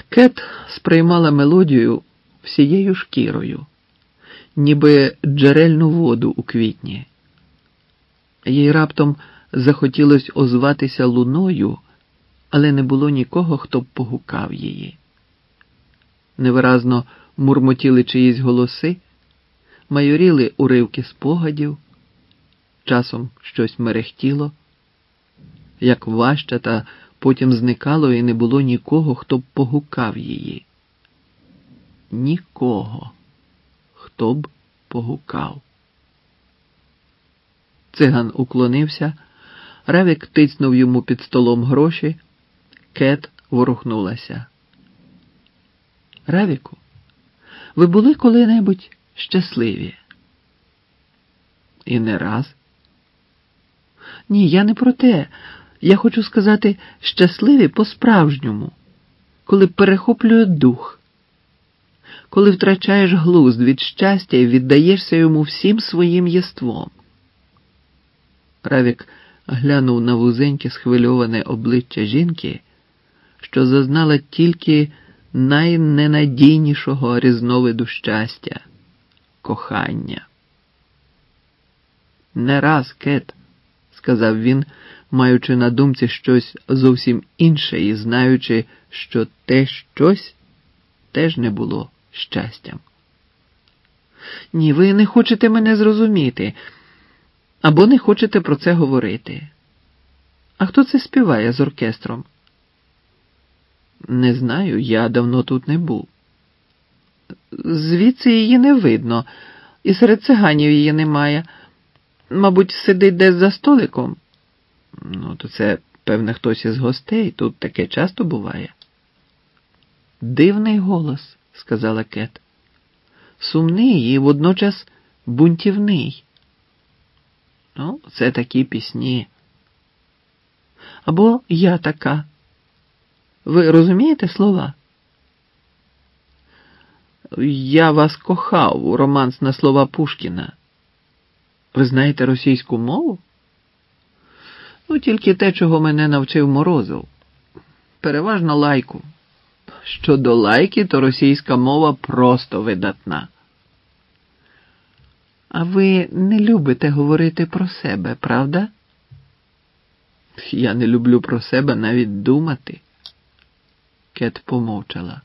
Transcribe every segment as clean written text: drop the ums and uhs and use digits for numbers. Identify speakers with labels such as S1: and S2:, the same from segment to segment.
S1: Кет сприймала мелодію всією шкірою, ніби джерельну воду у квітні. Їй раптом захотілось озватися луною, але не було нікого, хто б погукав її. Невиразно мурмотіли чиїсь голоси, майоріли уривки спогадів, часом щось мерехтіло, як важче, та потім зникало, і не було нікого, хто б погукав її. Нікого, хто б погукав. Циган уклонився, Равік тицнув йому під столом гроші, Кет ворухнулася. Равіку, ви були коли-небудь щасливі? І не раз. Ні, я не про те. Я хочу сказати, щасливі по-справжньому, коли перехоплює дух, коли втрачаєш глузд від щастя і віддаєшся йому всім своїм єством. Равік глянув на вузеньке схвильоване обличчя жінки, що зазнала тільки найненадійнішого різновиду щастя – кохання. «Не раз, Кет», – сказав він, маючи на думці щось зовсім інше і знаючи, що те щось теж не було щастям. «Ні, ви не хочете мене зрозуміти, або не хочете про це говорити. А хто це співає з оркестром?» «Не знаю, я давно тут не був». «Звідси її не видно, і серед циганів її немає. Мабуть, сидить десь за столиком?» «Ну, то це, певне, хтось із гостей, тут таке часто буває». «Дивний голос», – сказала Кет. «Сумний і водночас бунтівний». «Ну, це такі пісні». «Або я така. Ви розумієте слова?» «Я вас кохав» – романс на слова Пушкіна. «Ви знаєте російську мову?» «Ну, тільки те, чого мене навчив Морозов. Переважно лайку. Щодо лайки, то російська мова просто видатна». «А ви не любите говорити про себе, правда?» «Я не люблю про себе навіть думати». Кет помовчала.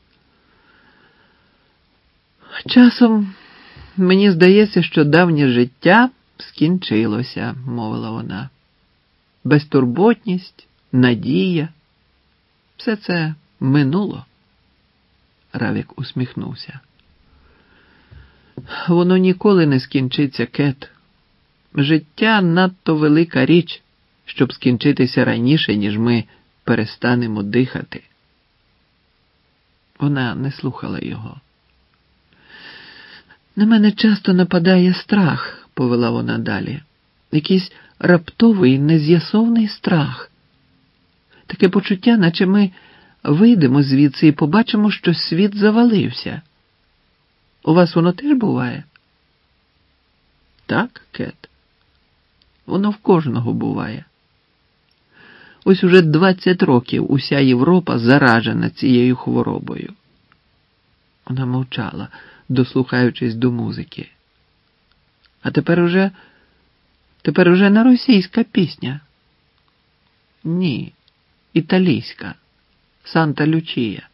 S1: «Часом мені здається, що давнє життя скінчилося», – мовила вона. «Безтурботність, надія – все це минуло». Равік усміхнувся. «Воно ніколи не скінчиться, Кет. Життя надто велика річ, щоб скінчитися раніше, ніж ми перестанемо дихати». Вона не слухала його. «На мене часто нападає страх», – повела вона далі. «Якийсь раптовий, нез'ясовний страх. Таке почуття, наче ми вийдемо звідси і побачимо, що світ завалився. У вас воно теж буває?» «Так, Кет. Воно в кожного буває. Ось уже 20 років уся Європа заражена цією хворобою». Вона мовчала, дослухаючись до музики. «А тепер уже не російська пісня». «Ні, італійська. Санта Лючія».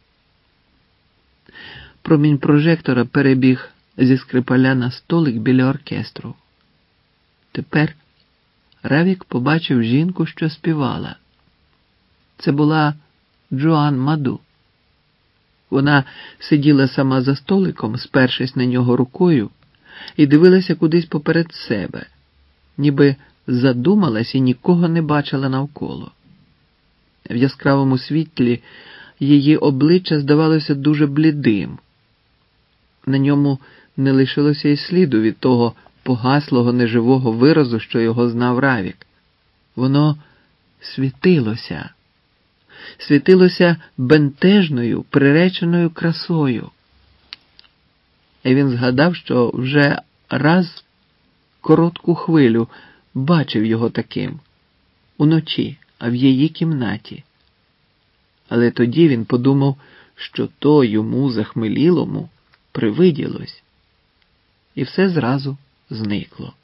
S1: Промінь прожектора перебіг зі Скрипаля на столик біля оркестру. Тепер Равік побачив жінку, що співала. Це була Джоан Маду. Вона сиділа сама за столиком, спершись на нього рукою, і дивилася кудись поперед себе, ніби задумалась і нікого не бачила навколо. В яскравому світлі її обличчя здавалося дуже блідим. На ньому не лишилося й сліду від того погаслого неживого виразу, що його знав Равік. Воно світилося. Світилося бентежною, приреченою красою. І він згадав, що вже раз коротку хвилю бачив його таким, уночі, а в її кімнаті. Але тоді він подумав, що то йому захмелілому привиділось. І все зразу зникло.